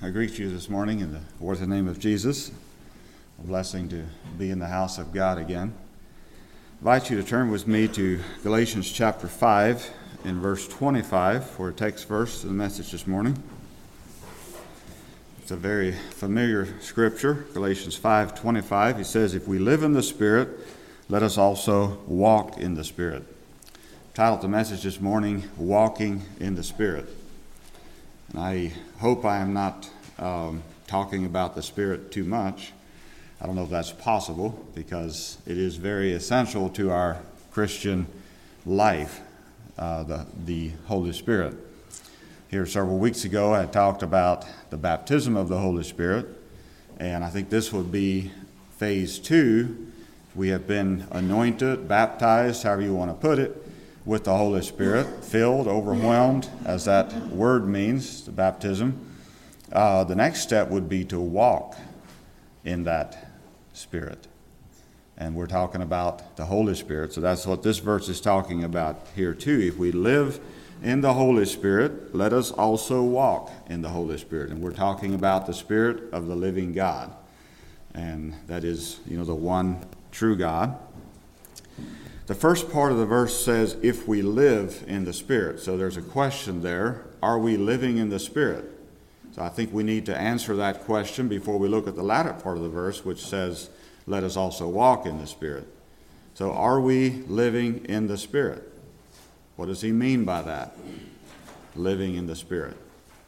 I greet you this morning in the worthy name of Jesus. A blessing to be in the house of God again. I invite you to turn with me to Galatians chapter 5 in verse 25 for a text verse of the message this morning. It's a very familiar scripture, Galatians 5:25. He says, "If we live in the Spirit, let us also walk in the Spirit." Titled the message this morning, Walking in the Spirit. And I hope I am not talking about the Spirit too much. I don't know if that's possible, because it is very essential to our Christian life, the Holy Spirit. Here several weeks ago, I talked about the baptism of the Holy Spirit, and I think this would be phase 2. We have been anointed, baptized, however you want to put it, with the Holy Spirit, filled, overwhelmed, as that word means, the baptism. The next step would be to walk in that Spirit. And we're talking about the Holy Spirit, so that's what this verse is talking about here too. If we live in the Holy Spirit, let us also walk in the Holy Spirit. And we're talking about the Spirit of the living God. And that is, the one true God. The first part of the verse says, if we live in the Spirit. So there's a question there. Are we living in the Spirit? So I think we need to answer that question before we look at the latter part of the verse, which says, let us also walk in the Spirit. So are we living in the Spirit? What does he mean by that? Living in the Spirit.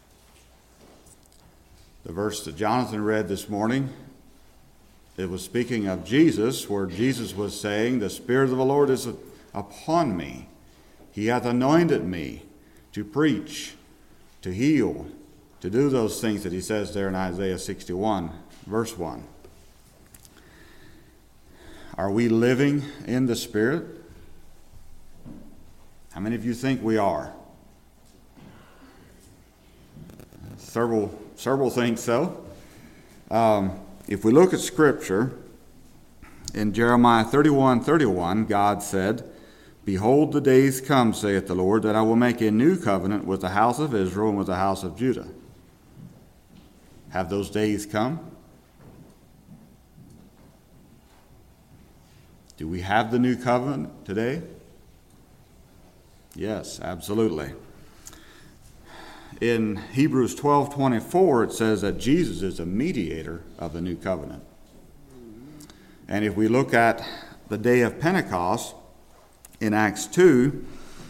The verse that Jonathan read this morning, it was speaking of Jesus, where Jesus was saying, the Spirit of the Lord is upon me. He hath anointed me to preach, to heal, to do those things that he says there in Isaiah 61, verse 1. Are we living in the Spirit? How many of you think we are? Several think so. If we look at Scripture, in Jeremiah 31:31, God said, "Behold, the days come, saith the Lord, that I will make a new covenant with the house of Israel and with the house of Judah." Have those days come? Do we have the new covenant today? Yes, absolutely. In Hebrews 12:24, it says that Jesus is a mediator of the new covenant. And if we look at the day of Pentecost in Acts 2,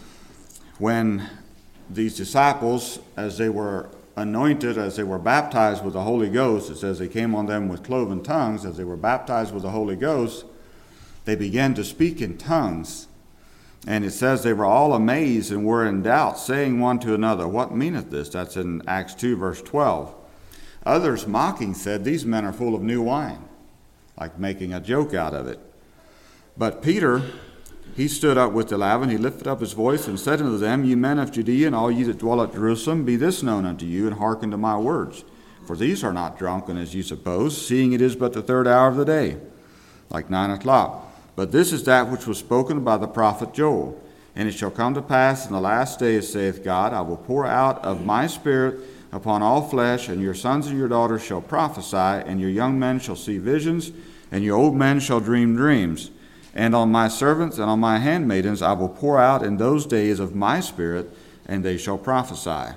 when these disciples, as they were anointed, as they were baptized with the Holy Ghost, it says they came on them with cloven tongues. As they were baptized with the Holy Ghost, they began to speak in tongues. And it says they were all amazed and were in doubt, saying one to another, "What meaneth this?" That's in Acts 2, verse 12. Others mocking said, "These men are full of new wine," like making a joke out of it. But Peter, he stood up with the 11, he lifted up his voice and said unto them, "Ye men of Judea, and all ye that dwell at Jerusalem, be this known unto you, and hearken to my words. For these are not drunken, as ye suppose, seeing it is but the 3rd hour of the day, like 9 o'clock. But this is that which was spoken by the prophet Joel. And it shall come to pass in the last days, saith God, I will pour out of my Spirit upon all flesh, and your sons and your daughters shall prophesy, and your young men shall see visions, and your old men shall dream dreams. And on my servants and on my handmaidens I will pour out in those days of my Spirit, and they shall prophesy."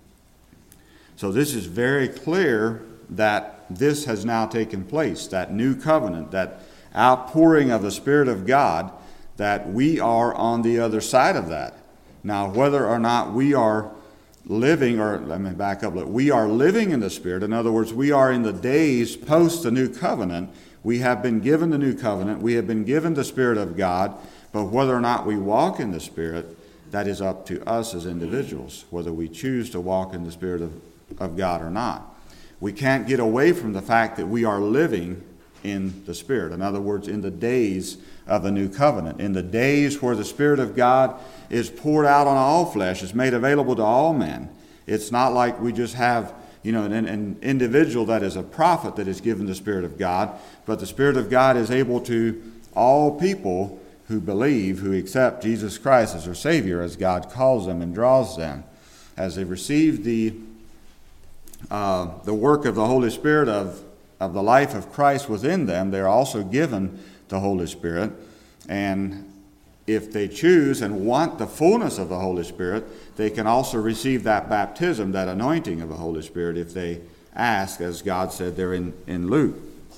So this is very clear that this has now taken place, that new covenant, that outpouring of the Spirit of God, that we are on the other side of that. Now, whether or not we are living, or let me back up, we are living in the Spirit. In other words, we are in the days post the new covenant. We have been given the new covenant. We have been given the Spirit of God. But whether or not we walk in the Spirit, that is up to us as individuals, whether we choose to walk in the Spirit of God or not. We can't get away from the fact that we are living in the Spirit. In other words, in the days of the new covenant, in the days where the Spirit of God is poured out on all flesh, is made available to all men. It's not like we just have, an individual that is a prophet that is given the Spirit of God, but the Spirit of God is able to all people who believe, who accept Jesus Christ as their Savior, as God calls them and draws them. As they receive the the work of the Holy Spirit of the life of Christ within them, they're also given the Holy Spirit. And if they choose and want the fullness of the Holy Spirit, they can also receive that baptism, that anointing of the Holy Spirit, if they ask, as God said there in Luke.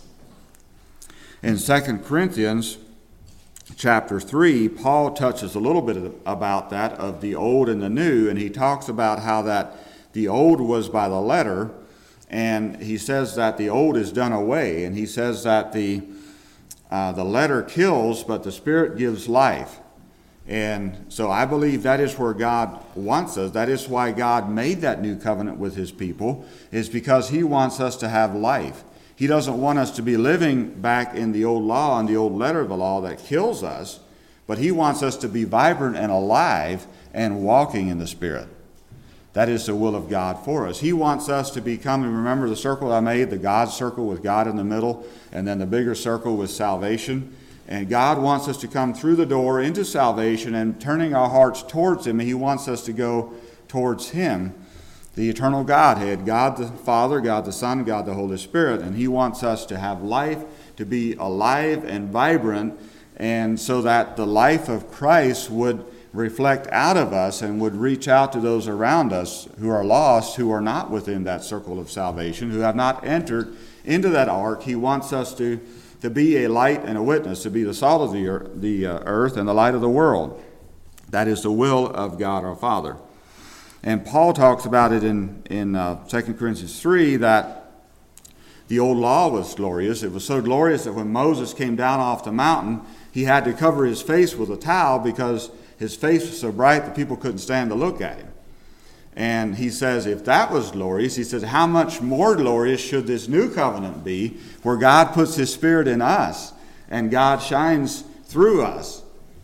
In 2 Corinthians chapter 3, Paul touches a little bit about that, of the old and the new, and he talks about how that the old was by the letter, and he says that the old is done away, and he says that the letter kills, but the Spirit gives life. And so I believe that is where God wants us. That is why God made that new covenant with his people, is because he wants us to have life. He doesn't want us to be living back in the old law and the old letter of the law that kills us, but he wants us to be vibrant and alive and walking in the Spirit. That is the will of God for us. He wants us to become, and remember the circle I made, the God circle with God in the middle, and then the bigger circle with salvation. And God wants us to come through the door into salvation and turning our hearts towards him. He wants us to go towards him, the eternal Godhead, God the Father, God the Son, God the Holy Spirit. And he wants us to have life, to be alive and vibrant, and so that the life of Christ would reflect out of us and would reach out to those around us who are lost, who are not within that circle of salvation, who have not entered into that ark. He wants us to be a light and a witness, to be the salt of the earth and the light of the world. That is the will of God our Father. And Paul talks about it in 2 Corinthians 3, that the old law was glorious. It was so glorious that when Moses came down off the mountain, he had to cover his face with a towel because his face was so bright that people couldn't stand to look at him. And he says, if that was glorious, he says, how much more glorious should this new covenant be, where God puts his Spirit in us and God shines through us.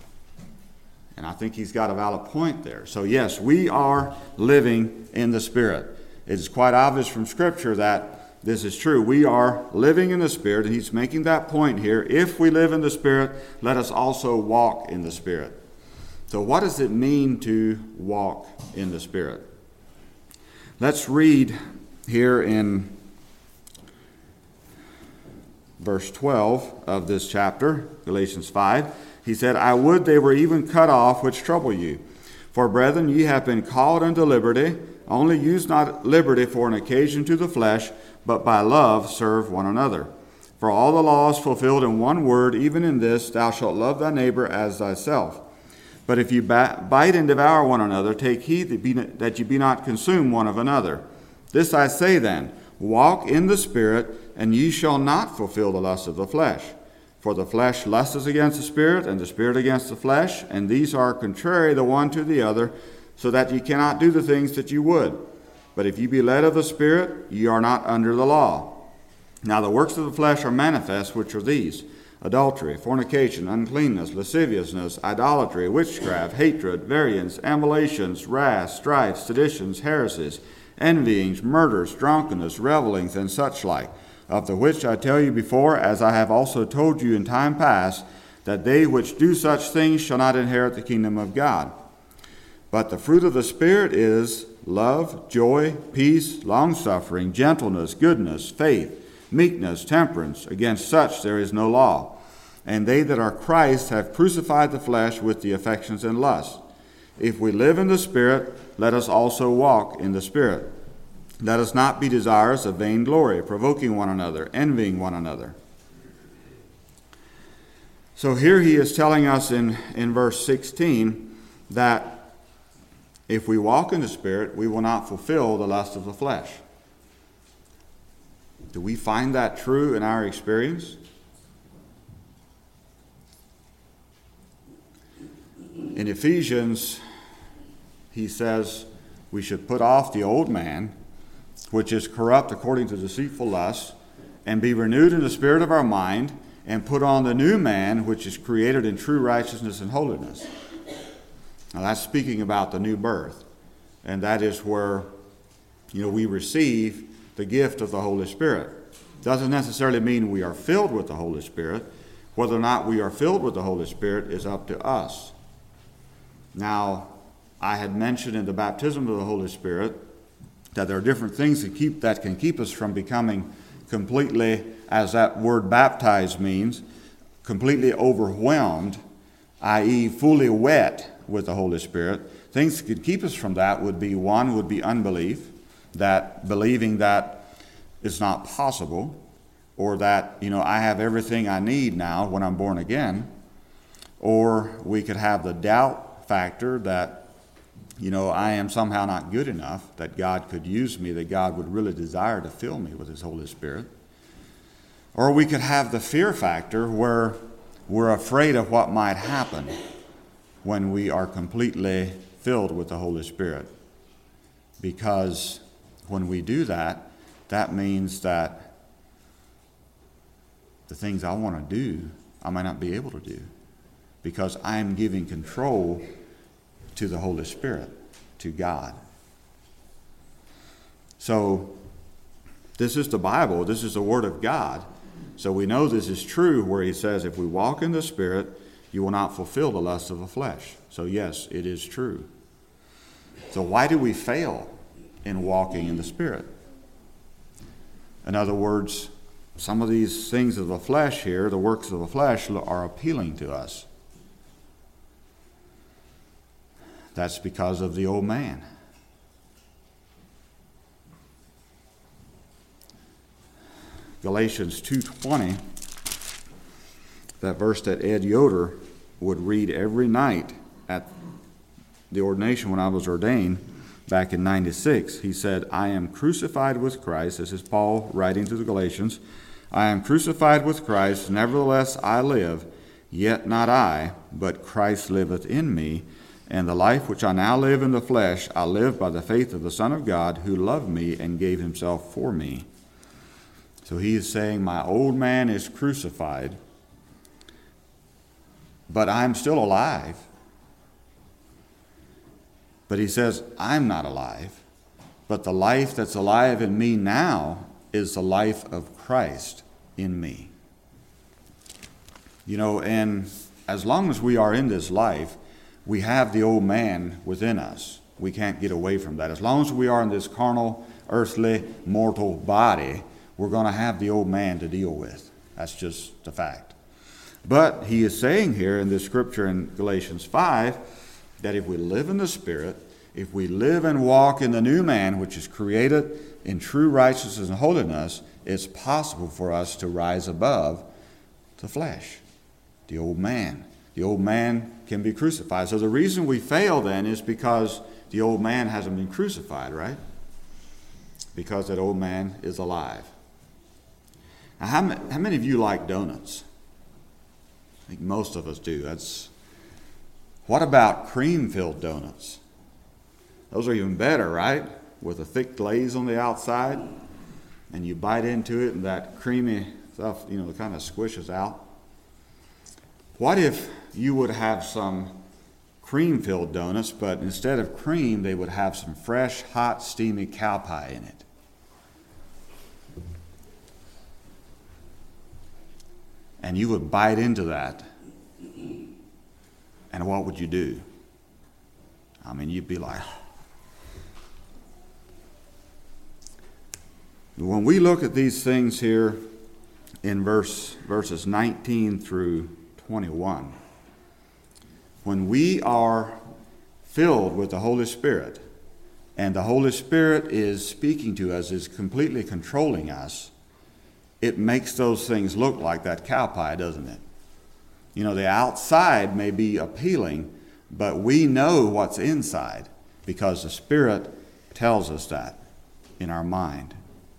And I think he's got a valid point there. So yes, we are living in the Spirit. It is quite obvious from Scripture that this is true. We are living in the Spirit, and he's making that point here. If we live in the Spirit, let us also walk in the Spirit. So what does it mean to walk in the Spirit? Let's read here in verse 12 of this chapter, Galatians 5. He said, I would they were even cut off which trouble you. For brethren, ye have been called unto liberty. Only use not liberty for an occasion to the flesh, but by love serve one another. For all the law is fulfilled in one word, even in this, thou shalt love thy neighbor as thyself. But if you bite and devour one another, take heed that ye be not consumed one of another. This I say then, walk in the Spirit, and ye shall not fulfill the lust of the flesh. For the flesh lusteth against the Spirit, and the Spirit against the flesh, and these are contrary the one to the other, so that ye cannot do the things that ye would. But if ye be led of the Spirit, ye are not under the law. Now the works of the flesh are manifest, which are these: adultery, fornication, uncleanness, lasciviousness, idolatry, witchcraft, hatred, variance, emulations, wrath, strife, seditions, heresies, envyings, murders, drunkenness, revellings, and such like, of the which I tell you before, as I have also told you in time past, that they which do such things shall not inherit the kingdom of God. But the fruit of the Spirit is love, joy, peace, long-suffering, gentleness, goodness, faith, meekness, temperance. Against such there is no law. And they that are Christ have crucified the flesh with the affections and lusts. If we live in the Spirit, let us also walk in the Spirit. Let us not be desirous of vainglory, provoking one another, envying one another. So here he is telling us in verse 16 that if we walk in the Spirit, we will not fulfill the lust of the flesh. Do we find that true in our experience? In Ephesians, he says we should put off the old man, which is corrupt according to deceitful lusts, and be renewed in the spirit of our mind, and put on the new man, which is created in true righteousness and holiness. Now that's speaking about the new birth. And that is where, we receive the gift of the Holy Spirit. Doesn't necessarily mean we are filled with the Holy Spirit. Whether or not we are filled with the Holy Spirit is up to us. Now, I had mentioned in the baptism of the Holy Spirit that there are different things that can keep us from becoming completely, as that word baptized means, completely overwhelmed, i.e. fully wet with the Holy Spirit. Things that could keep us from that would be, one would be unbelief, that believing that it's not possible, or that, I have everything I need now when I'm born again. Or we could have the doubt factor that, I am somehow not good enough, that God could use me, that God would really desire to fill me with His Holy Spirit. Or we could have the fear factor where we're afraid of what might happen when we are completely filled with the Holy Spirit. Because when we do that, that means that the things I want to do, I might not be able to do, because I am giving control to the Holy Spirit, to God. So this is the Bible. This is the Word of God. So we know this is true where He says, if we walk in the Spirit, you will not fulfill the lust of the flesh. So yes, it is true. So why do we fail in walking in the Spirit? In other words, some of these things of the flesh here, the works of the flesh, are appealing to us. That's because of the old man. Galatians 2:20, that verse that Ed Yoder would read every night at the ordination when I was ordained back in 96. He said, I am crucified with Christ. This is Paul writing to the Galatians. I am crucified with Christ, nevertheless I live, yet not I, but Christ liveth in me. And the life which I now live in the flesh, I live by the faith of the Son of God, who loved me and gave Himself for me. So he is saying, my old man is crucified, but I'm still alive. But he says, I'm not alive, but the life that's alive in me now is the life of Christ in me. And as long as we are in this life, we have the old man within us. We can't get away from that. As long as we are in this carnal, earthly, mortal body, we're going to have the old man to deal with. That's just the fact. But he is saying here in this scripture in Galatians 5 that if we live in the Spirit, if we live and walk in the new man, which is created in true righteousness and holiness, it's possible for us to rise above the flesh, the old man. The old man can be crucified. So the reason we fail then is because the old man hasn't been crucified, right? Because that old man is alive. Now, how many of you like donuts? I think most of us do. What about cream-filled donuts? Those are even better, right? With a thick glaze on the outside, and you bite into it and that creamy stuff, kind of squishes out. What if you would have some cream-filled donuts, but instead of cream, they would have some fresh, hot, steamy cow pie in it? And you would bite into that, and what would you do? You'd be like... When we look at these things here in verses 19 through 21, when we are filled with the Holy Spirit, and the Holy Spirit is speaking to us, is completely controlling us, it makes those things look like that cow pie, doesn't it? The outside may be appealing, but we know what's inside because the Spirit tells us that in our mind.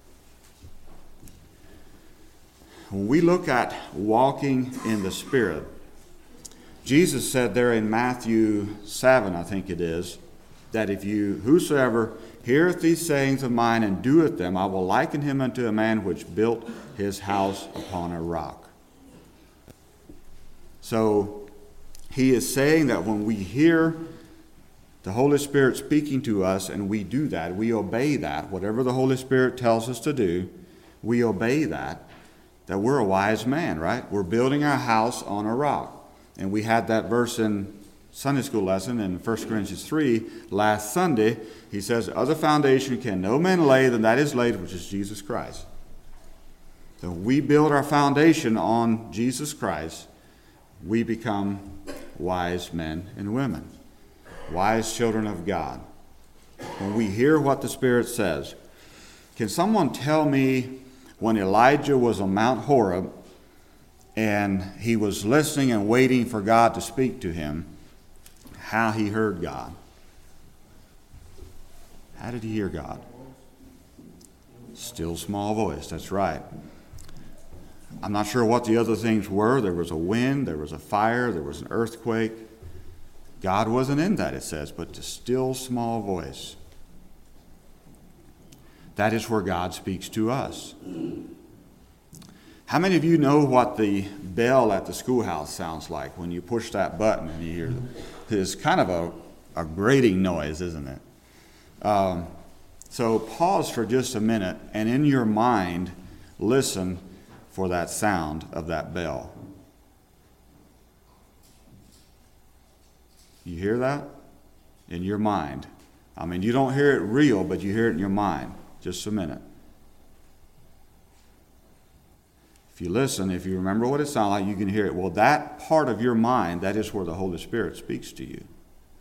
When we look at walking in the Spirit, Jesus said there in Matthew 7, I think it is, that whosoever heareth these sayings of mine and doeth them, I will liken him unto a man which built his house upon a rock. So he is saying that when we hear the Holy Spirit speaking to us and we do that, we obey that, whatever the Holy Spirit tells us to do, we obey that we're a wise man, right? We're building our house on a rock. And we had that verse in Sunday school lesson in 1 Corinthians 3 last Sunday, he says, other foundation can no man lay than that is laid, which is Jesus Christ. So we build our foundation on Jesus Christ, we become wise men and women, wise children of God. When we hear what the Spirit says, can someone tell me when Elijah was on Mount Horeb and he was listening and waiting for God to speak to him, how he heard God? How did he hear God? Still small voice, that's right. I'm not sure what the other things were. There was a wind, there was a fire, there was an earthquake. God wasn't in that, it says, but the still small voice. That is where God speaks to us. How many of you know what the bell at the schoolhouse sounds like when you push that button and you hear it? It's kind of a grating noise, isn't it? So pause for just a minute and in your mind listen for that sound of that bell. You hear that? In your mind. I mean, you don't hear it real, but you hear it in your mind. Just a minute. If you listen, if you remember what it sounds like, you can hear it. Well, that part of your mind, that is where the Holy Spirit speaks to you.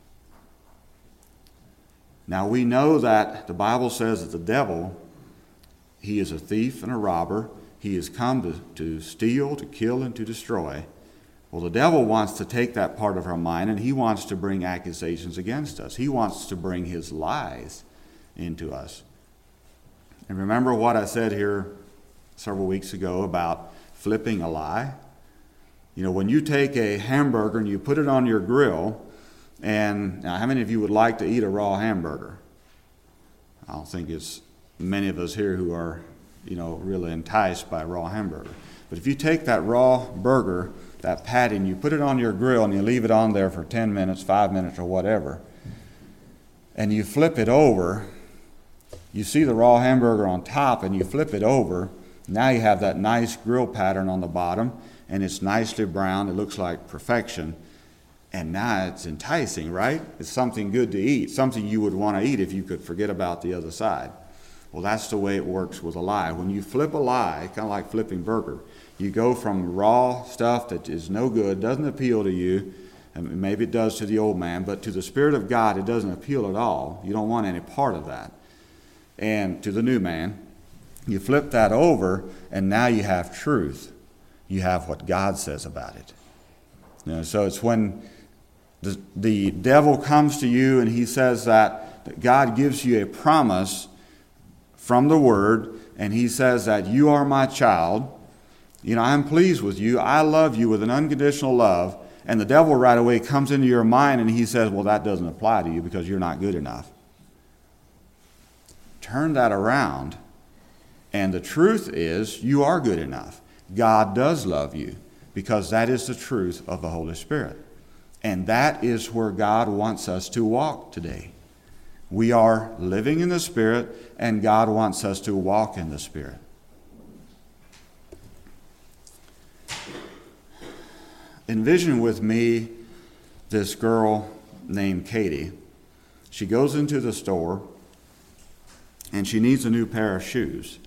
Now, we know that the Bible says that the devil, he is a thief and a robber. He has come to steal, to kill, and to destroy. Well, the devil wants to take that part of our mind, and he wants to bring accusations against us. He wants to bring his lies into us. And remember what I said here several weeks ago about flipping a lie? You know, when you take a hamburger and you put it on your grill, and now how many of you would like to eat a raw hamburger? I don't think it's many of us here who are, really enticed by a raw hamburger. But if you take that raw burger, that patty, and you put it on your grill and you leave it on there for 10 minutes, 5 minutes, or whatever, and you flip it over, you see the raw hamburger on top and you flip it over, now you have that nice grill pattern on the bottom and it's nicely browned, it looks like perfection, and now it's enticing, right? It's something good to eat, something you would want to eat if you could forget about the other side. Well, that's the way it works with a lie. When you flip a lie, kind of like flipping burger, you go from raw stuff that is no good, doesn't appeal to you, and maybe it does to the old man, but to the Spirit of God, it doesn't appeal at all. You don't want any part of that. And to the new man, you flip that over, and now you have truth. You have what God says about it. So it's when the devil comes to you and he says that God gives you a promise from the Word, and he says that you are my child. I'm pleased with you. I love you with an unconditional love. And the devil right away comes into your mind and he says, well, that doesn't apply to you because you're not good enough. Turn that around, and the truth is you are good enough. God does love you because that is the truth of the Holy Spirit. And that is where God wants us to walk today. We are living in the Spirit, and God wants us to walk in the Spirit. Envision with me this girl named Katie. She goes into the store, and she needs a new pair of shoes.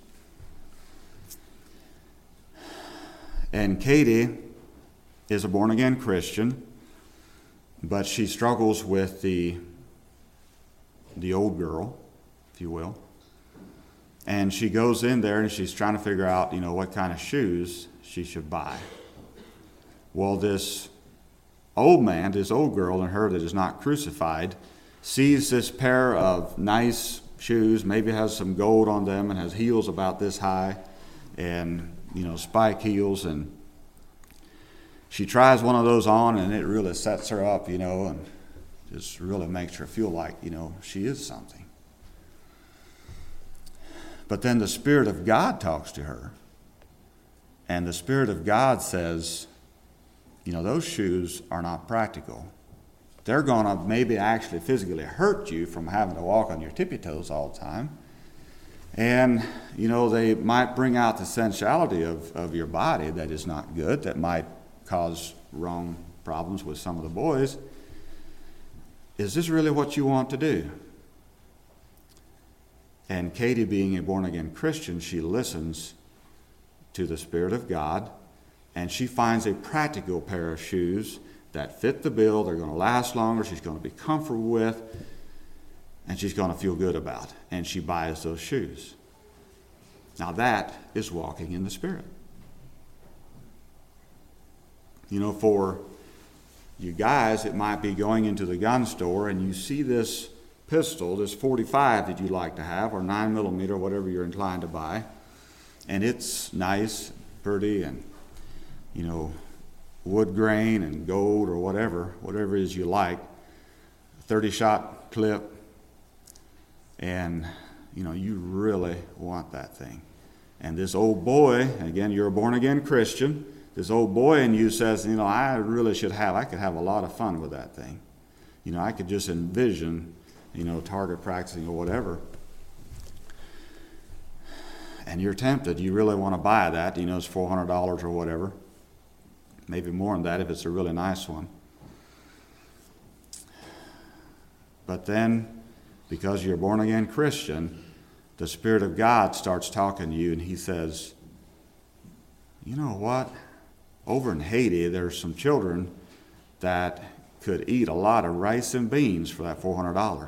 And Katie is a born-again Christian, but she struggles with the old girl, if you will. And she goes in there and she's trying to figure out, what kind of shoes she should buy. Well, this old man, this old girl in her that is not crucified, sees this pair of nice shoes, maybe has some gold on them and has heels about this high and, spike heels, and she tries one of those on and it really sets her up, and just really makes her feel like, she is something. But then the Spirit of God talks to her, and the Spirit of God says, those shoes are not practical. They're going to maybe actually physically hurt you from having to walk on your tippy toes all the time. And, they might bring out the sensuality of your body that is not good, that might cause wrong problems with some of the boys. is this really what you want to do? And Katie, being a born-again Christian, she listens to the Spirit of God, and she finds a practical pair of shoes that fit the bill. They're going to last longer. She's going to be comfortable with, and she's going to feel good about. And she buys those shoes. Now that is walking in the Spirit. You know, for you guys, it might be going into the gun store and you see this pistol, this .45 that you like to have, or 9mm, whatever you're inclined to buy, and it's nice, pretty, and, you know, wood grain and gold or whatever it is you like, 30-shot clip, and, you know, you really want that thing. And this old boy, again, you're a born-again Christian, this old boy in you says, you know, I could have a lot of fun with that thing. You know, I could just envision, you know, target practicing or whatever. And you're tempted. You really want to buy that. You know, it's $400 or whatever. Maybe more than that if it's a really nice one. But then, because you're a born-again Christian, the Spirit of God starts talking to you, and He says, you know what? Over in Haiti, there's some children that could eat a lot of rice and beans for that $400.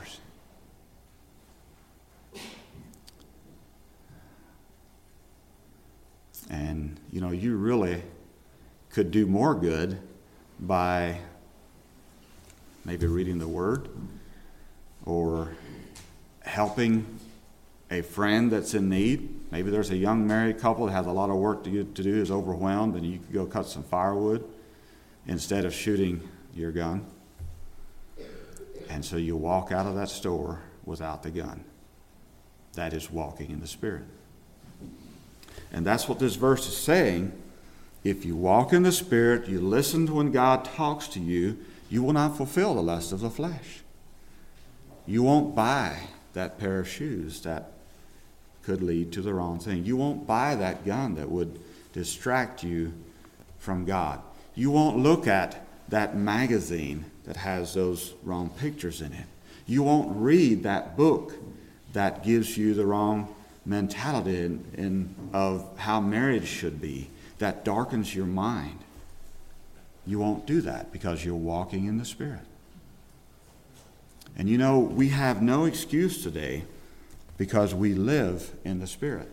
And, you know, you really could do more good by maybe reading the Word or helping a friend that's in need. Maybe there's a young married couple that has a lot of work to do, is overwhelmed, and you could go cut some firewood instead of shooting your gun. And so you walk out of that store without the gun. That is walking in the Spirit. And that's what this verse is saying. If you walk in the Spirit, you listen to when God talks to you, you will not fulfill the lust of the flesh. You won't buy that pair of shoes that could lead to the wrong thing. You won't buy that gun that would distract you from God. You won't look at that magazine that has those wrong pictures in it. You won't read that book that gives you the wrong mentality of how marriage should be, that darkens your mind. You won't do that because you're walking in the Spirit. And you know, we have no excuse today because we live in the Spirit.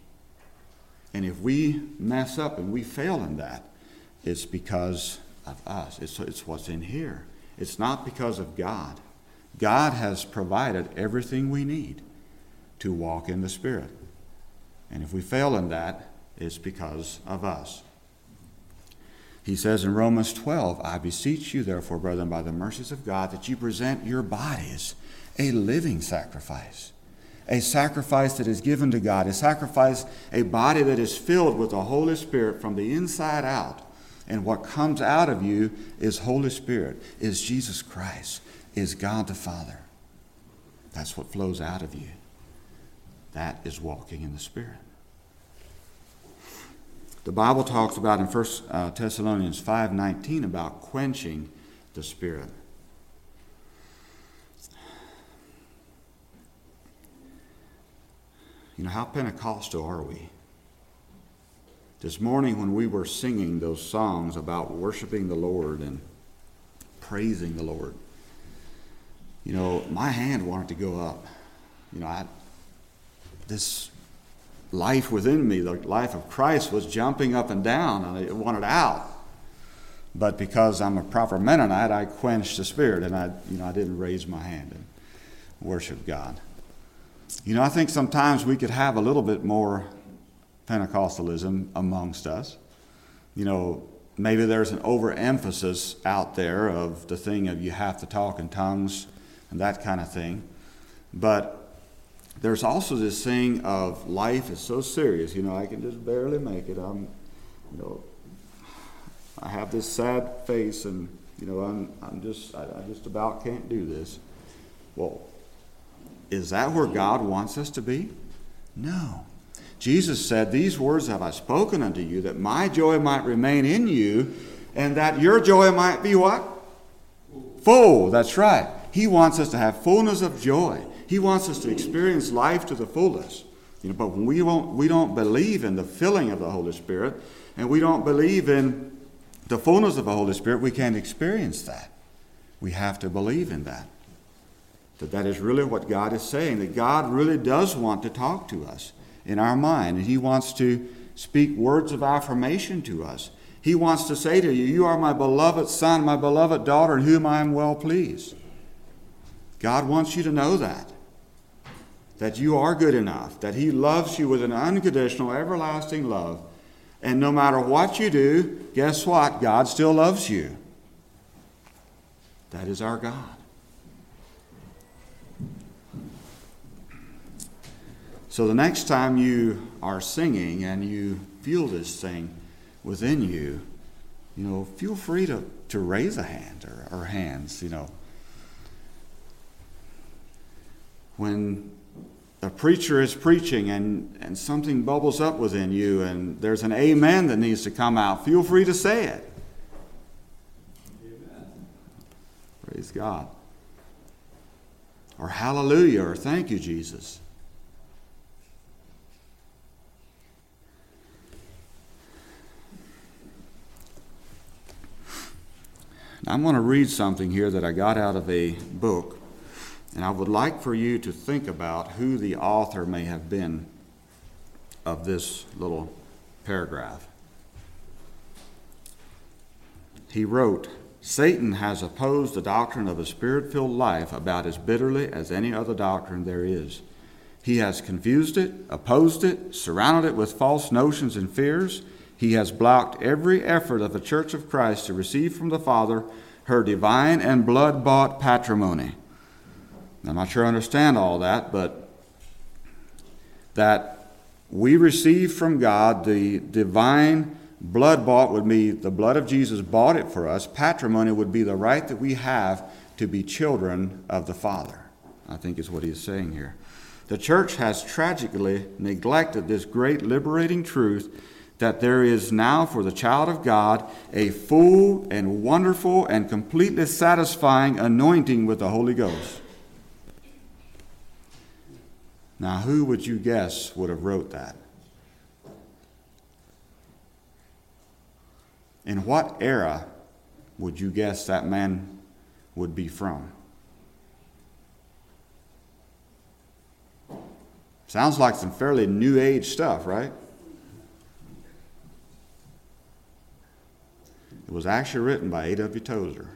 And if we mess up and we fail in that, it's because of us. It's what's in here. It's not because of God. God has provided everything we need to walk in the Spirit. And if we fail in that, it's because of us. He says in Romans 12, I beseech you, therefore, brethren, by the mercies of God, that you present your bodies a living sacrifice, a sacrifice that is given to God, a body that is filled with the Holy Spirit from the inside out. And what comes out of you is Holy Spirit, is Jesus Christ, is God the Father. That's what flows out of you. That is walking in the Spirit. The Bible talks about in 1 Thessalonians 5:19 about quenching the Spirit. You know, how Pentecostal are we? This morning when we were singing those songs about worshiping the Lord and praising the Lord, you know, my hand wanted to go up. You know, this life within me, the life of Christ, was jumping up and down, and it wanted out. But because I'm a proper Mennonite, I quenched the Spirit, and I didn't raise my hand and worship God. You know, I think sometimes we could have a little bit more Pentecostalism amongst us. You know, maybe there's an overemphasis out there of the thing of you have to talk in tongues and that kind of thing. But there's also this thing of life is so serious. You know, I can just barely make it. I have this sad face, and you know, I just about can't do this. Well, is that where God wants us to be? No. Jesus said, these words have I spoken unto you, that my joy might remain in you, and that your joy might be what? Full. That's right. He wants us to have fullness of joy. He wants us to experience life to the fullest. But when we don't believe in the filling of the Holy Spirit, and we don't believe in the fullness of the Holy Spirit, we can't experience that. We have to believe in that. That is really what God is saying, that God really does want to talk to us in our mind, and He wants to speak words of affirmation to us. He wants to say to you, you are my beloved son, my beloved daughter, in whom I am well pleased. God wants you to know that you are good enough, that He loves you with an unconditional, everlasting love. And no matter what you do, guess what? God still loves you. That is our God. So the next time you are singing and you feel this thing within you, feel free to raise a hand or hands, When a preacher is preaching and something bubbles up within you and there's an amen that needs to come out, feel free to say it. Amen. Praise God. Or hallelujah, or thank you, Jesus. Now, I'm going to read something here that I got out of a book. And I would like for you to think about who the author may have been of this little paragraph. He wrote, Satan has opposed the doctrine of a spirit-filled life about as bitterly as any other doctrine there is. He has confused it, opposed it, surrounded it with false notions and fears. He has blocked every effort of the Church of Christ to receive from the Father her divine and blood-bought patrimony. I'm not sure I understand all that, but that we receive from God the divine blood-bought would be the blood of Jesus bought it for us. Patrimony would be the right that we have to be children of the Father, I think is what he's saying here. The church has tragically neglected this great liberating truth that there is now for the child of God a full and wonderful and completely satisfying anointing with the Holy Ghost. Now, who would you guess would have wrote that? In what era would you guess that man would be from? Sounds like some fairly New Age stuff, right? It was actually written by A.W. Tozer.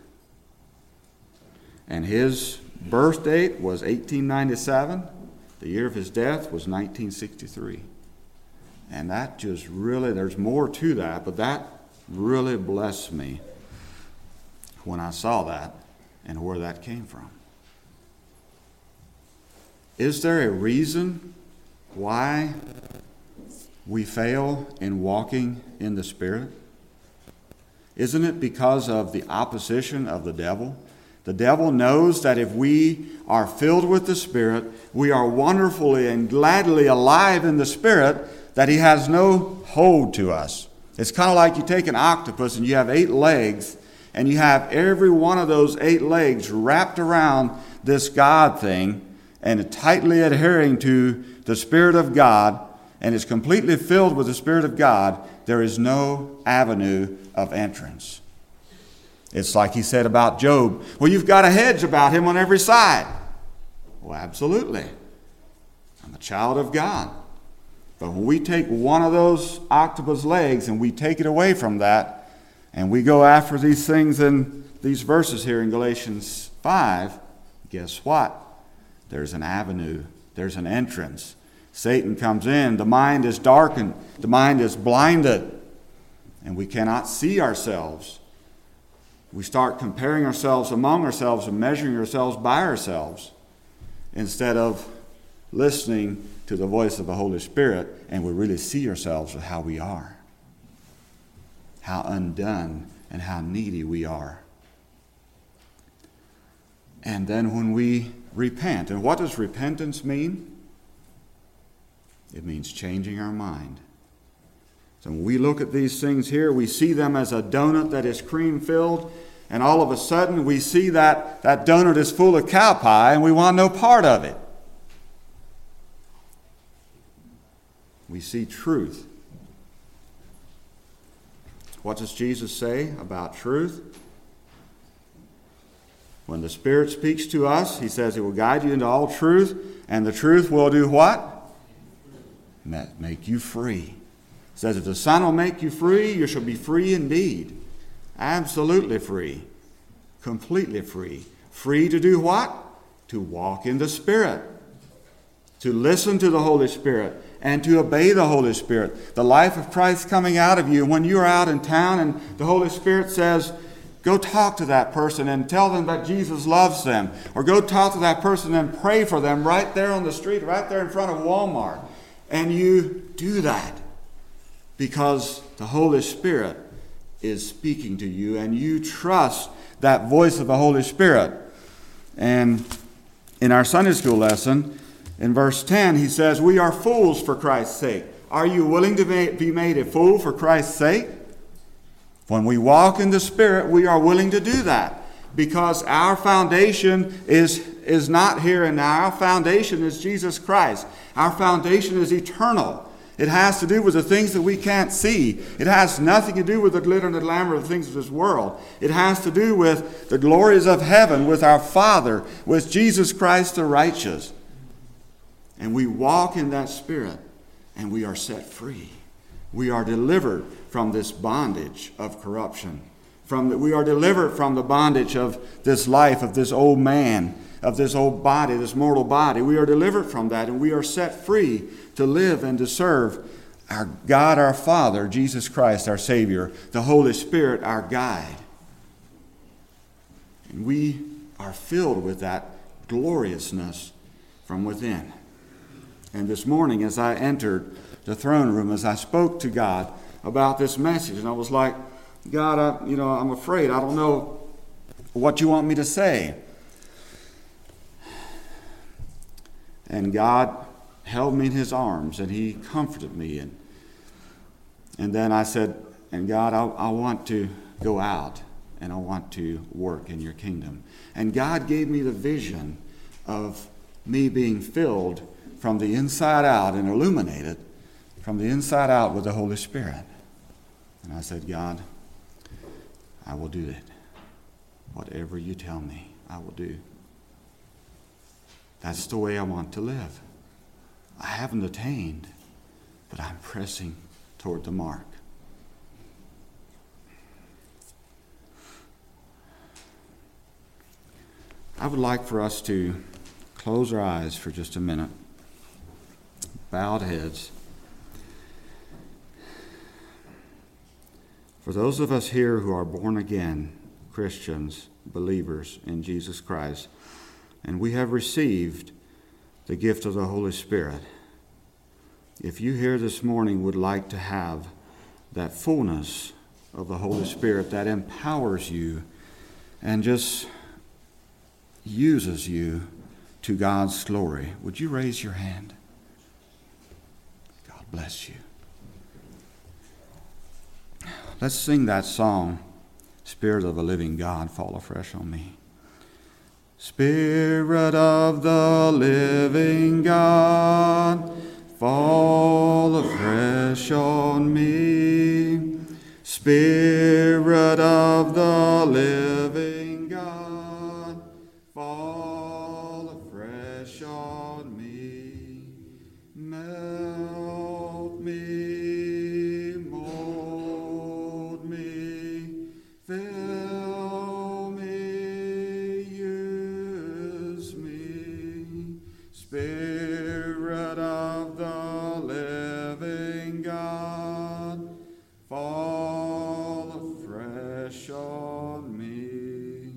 And his birth date was 1897. The year of his death was 1963. And that just really, there's more to that, but that really blessed me when I saw that and where that came from. Is there a reason why we fail in walking in the Spirit? Isn't it because of the opposition of the devil? The devil knows that if we are filled with the Spirit, we are wonderfully and gladly alive in the Spirit, that he has no hold to us. It's kind of like you take an octopus and you have 8 legs, and you have every one of those 8 legs wrapped around this God thing and tightly adhering to the Spirit of God, and is completely filled with the Spirit of God. There is no avenue of entrance. It's like he said about Job, well, you've got a hedge about him on every side. Well, absolutely. I'm a child of God. But when we take one of those octopus legs and we take it away from that, and we go after these things in these verses here in Galatians 5, guess what? There's an avenue. There's an entrance. Satan comes in. The mind is darkened. The mind is blinded. And we cannot see ourselves. We start comparing ourselves among ourselves and measuring ourselves by ourselves instead of listening to the voice of the Holy Spirit, and we really see ourselves for how we are, how undone and how needy we are. And then when we repent, and what does repentance mean? It means changing our mind. So when we look at these things here, we see them as a donut that is cream-filled, and all of a sudden we see that donut is full of cow pie and we want no part of it. We see truth. What does Jesus say about truth? When the Spirit speaks to us, he says it will guide you into all truth, and the truth will do what? Make you free. It says if the Son will make you free, you shall be free indeed. Absolutely free. Completely free. Free to do what? To walk in the Spirit. To listen to the Holy Spirit and to obey the Holy Spirit. The life of Christ coming out of you. When you're out in town and the Holy Spirit says, go talk to that person and tell them that Jesus loves them. Or go talk to that person and pray for them right there on the street, right there in front of Walmart. And you do that because the Holy Spirit is speaking to you and you trust that voice of the Holy Spirit. And in our Sunday school lesson, in verse 10, he says, we are fools for Christ's sake. Are you willing to be made a fool for Christ's sake? When we walk in the Spirit, we are willing to do that because our foundation is not here and now. Our foundation is Jesus Christ. Our foundation is eternal. It has to do with the things that we can't see. It has nothing to do with the glitter and the glamour of the things of this world. It has to do with the glories of heaven, with our Father, with Jesus Christ the righteous. And we walk in that Spirit, and we are set free. We are delivered from this bondage of corruption. We are delivered from the bondage of this life, of this old man, of this old body, this mortal body. We are delivered from that, and we are set free to live and to serve our God, our Father, Jesus Christ, our Savior, the Holy Spirit, our guide. And we are filled with that gloriousness from within. And this morning, as I entered the throne room, as I spoke to God about this message, and I was like, God, I'm afraid. I don't know what you want me to say. And God held me in his arms, and he comforted me. And then I said, and God, I want to go out, and I want to work in your kingdom. And God gave me the vision of me being filled from the inside out and illuminated from the inside out with the Holy Spirit. And I said, God, I will do it. Whatever you tell me, I will do. That's the way I want to live. I haven't attained, but I'm pressing toward the mark. I would like for us to close our eyes for just a minute. Bowed heads. For those of us here who are born again, Christians, believers in Jesus Christ, and we have received the gift of the Holy Spirit, if you here this morning would like to have that fullness of the Holy Spirit that empowers you and just uses you to God's glory, would you raise your hand? God bless you. Let's sing that song, Spirit of the Living God, Fall Afresh on Me. Spirit of the living God, fall afresh on me. Spirit of the living God, fall afresh on me. Melt me, mold me, fill me, use me. Spirit of the living God, fall afresh on me.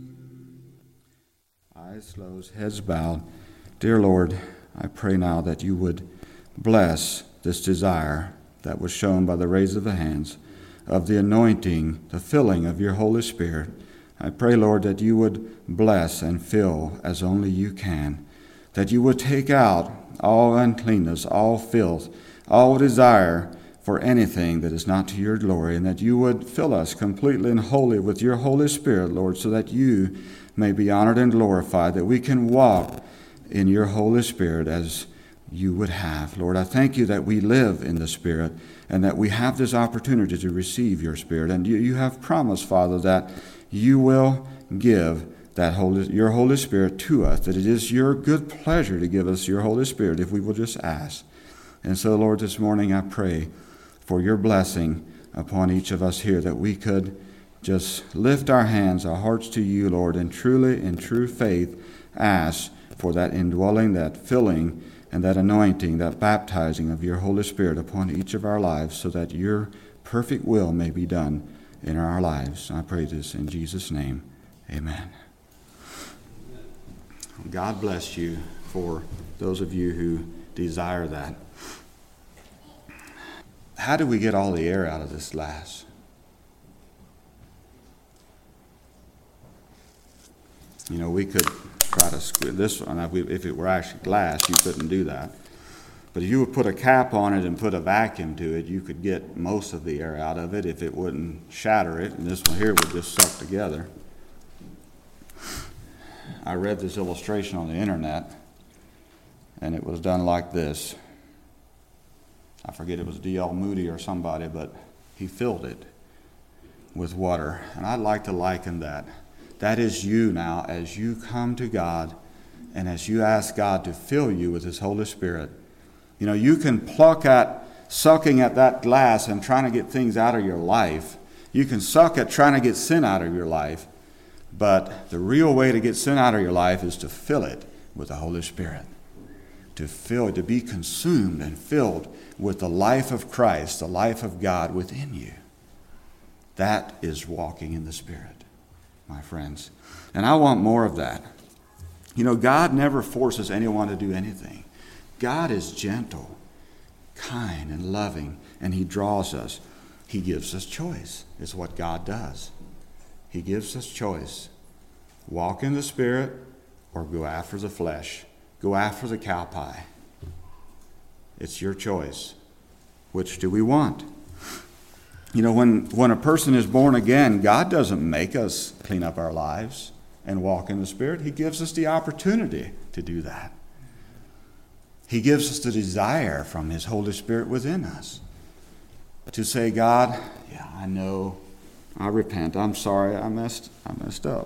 Eyes closed, heads bowed. Dear Lord, I pray now that you would bless this desire that was shown by the raise of the hands of the anointing, the filling of your Holy Spirit. I pray, Lord, that you would bless and fill as only you can, that you would take out all uncleanness, all filth, all desire for anything that is not to your glory, and that you would fill us completely and wholly with your Holy Spirit, Lord, so that you may be honored and glorified, that we can walk in your Holy Spirit as you would have. Lord, I thank you that we live in the Spirit and that we have this opportunity to receive your Spirit. And you have promised, Father, that you will give your Holy Spirit to us, that it is your good pleasure to give us your Holy Spirit if we will just ask. And so, Lord, this morning I pray for your blessing upon each of us here, that we could just lift our hands, our hearts to you, Lord, and truly, in true faith, ask for that indwelling, that filling, and that anointing, that baptizing of your Holy Spirit upon each of our lives, so that your perfect will may be done in our lives. I pray this in Jesus' name. Amen. God bless you for those of you who desire that. How do we get all the air out of this glass? You know, we could try to squeeze this one. If it were actually glass, you couldn't do that. But if you would put a cap on it and put a vacuum to it, you could get most of the air out of it if it wouldn't shatter it. And this one here would just suck together. I read this illustration on the internet, and it was done like this. I forget, it was D.L. Moody or somebody, but he filled it with water. And I'd like to liken that. That is you now as you come to God and as you ask God to fill you with his Holy Spirit. You know, you can pluck at sucking at that glass and trying to get things out of your life. You can suck at trying to get sin out of your life. But the real way to get sin out of your life is to fill it with the Holy Spirit. To be consumed and filled with the life of Christ, the life of God within you. That is walking in the Spirit, my friends. And I want more of that. You know, God never forces anyone to do anything. God is gentle, kind, and loving, and he draws us. He gives us choice, is what God does. He gives us choice. Walk in the Spirit or go after the flesh. Go after the cow pie. It's your choice. Which do we want? You know, when a person is born again, God doesn't make us clean up our lives and walk in the Spirit. He gives us the opportunity to do that. He gives us the desire from his Holy Spirit within us to say, God, yeah, I know, I repent, I'm sorry, I messed up.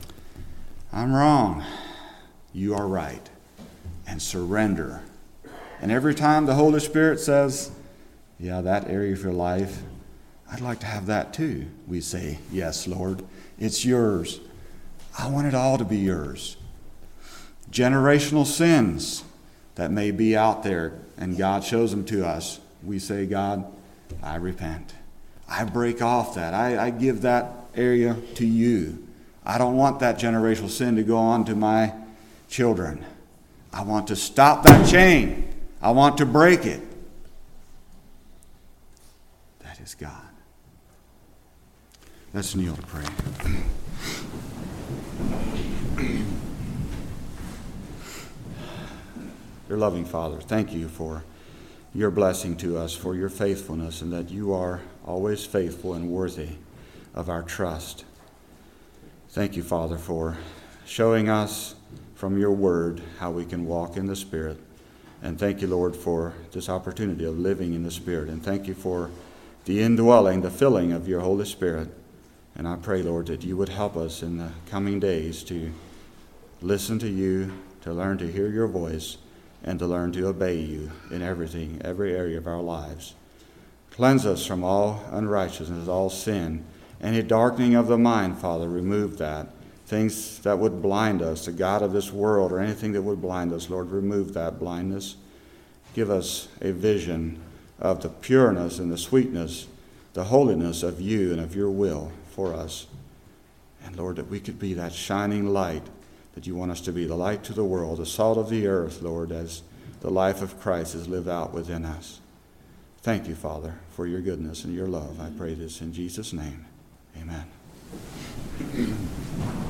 I'm wrong. You are right. And surrender. And every time the Holy Spirit says, yeah, that area of your life, I'd like to have that too. We say, yes, Lord, it's yours. I want it all to be yours. Generational sins that may be out there and God shows them to us. We say, God, I repent. I break off that. I give that area to you. I don't want that generational sin to go on to my children. I want to stop that chain. I want to break it. That is God. Let's kneel to pray. Dear loving Father, thank you for your blessing to us, for your faithfulness, and that you are always faithful and worthy of our trust. Thank you, Father, for showing us from your word how we can walk in the Spirit. And thank you, Lord, for this opportunity of living in the Spirit. And thank you for the indwelling, the filling of your Holy Spirit. And I pray, Lord, that you would help us in the coming days to listen to you, to learn to hear your voice, and to learn to obey you in everything, every area of our lives. Cleanse us from all unrighteousness, all sin. Any darkening of the mind, Father, remove that. Things that would blind us, the God of this world, or anything that would blind us, Lord, remove that blindness. Give us a vision of the pureness and the sweetness, the holiness of you and of your will for us. And Lord, that we could be that shining light that you want us to be, the light to the world, the salt of the earth, Lord, as the life of Christ is lived out within us. Thank you, Father, for your goodness and your love. I pray this in Jesus' name. Amen.